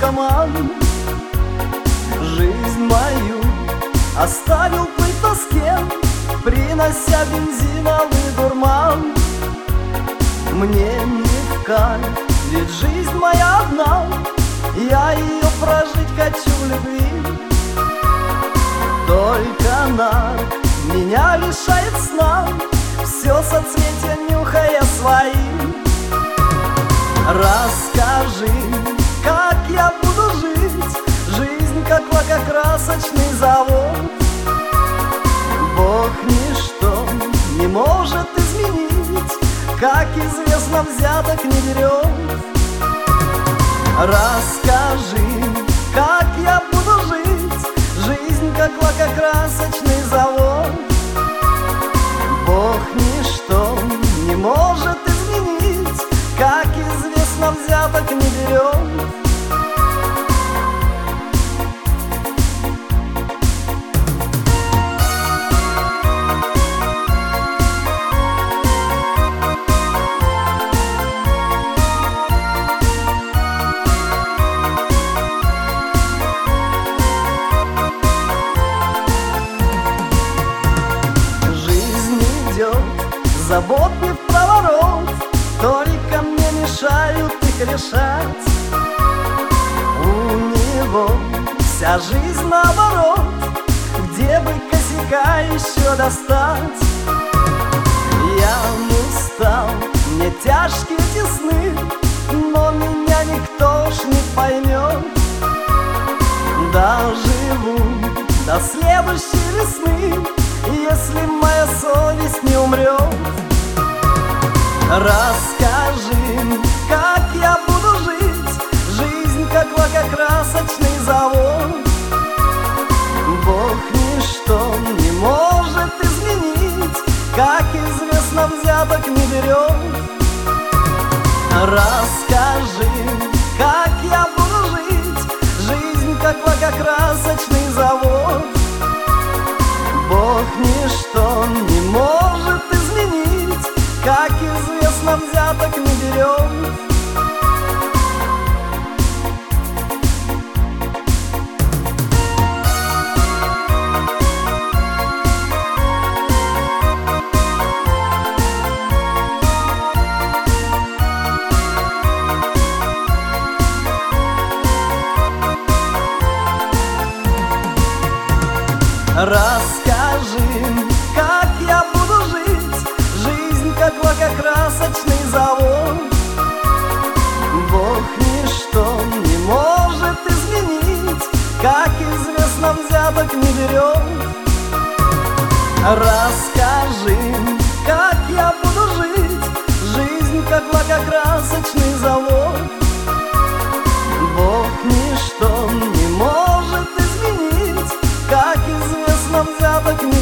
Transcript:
наркоман. Жизнь мою оставил плыть в тоске, принося бензиновый дурман. Мне не в кайф, ведь жизнь моя одна, я ее прожить хочу в любви. Только нарк меня лишает сна, все соцветия нюхая свои. Расскажи, как я буду жить, жизнь как лакокрасочный завод. Бог ничто не может изменить, как известно, взяток не берет. Расскажи, как я буду жить, жизнь как лакокрасочный завод. Бог ничто не может изменить, как известно, взяток не берет. Забот не в проворот, только мне мешают их решать. У него вся жизнь наоборот, где бы косяка еще достать. Я устал, мне тяжкие тесны, но меня никто ж не поймет. Доживу до следующей весны, если моя совесть не умрет. Расскажи, как я буду жить, жизнь как лакокрасочный завод. Бог ничто не может изменить, как известно, взяток не берет. Расскажи, как я буду жить, жизнь как лакокрасочный завод. Бог ничто не может изменить, как известно, взяток не берет. Расскажи, как я буду жить, жизнь как лакокрасочный завод. Бог ничто не может изменить, как известно, взяток не берет. Расскажи, как я буду жить, жизнь как лакокрасочный завод. Бог ничто не может изменить, как известно, взяток не берет.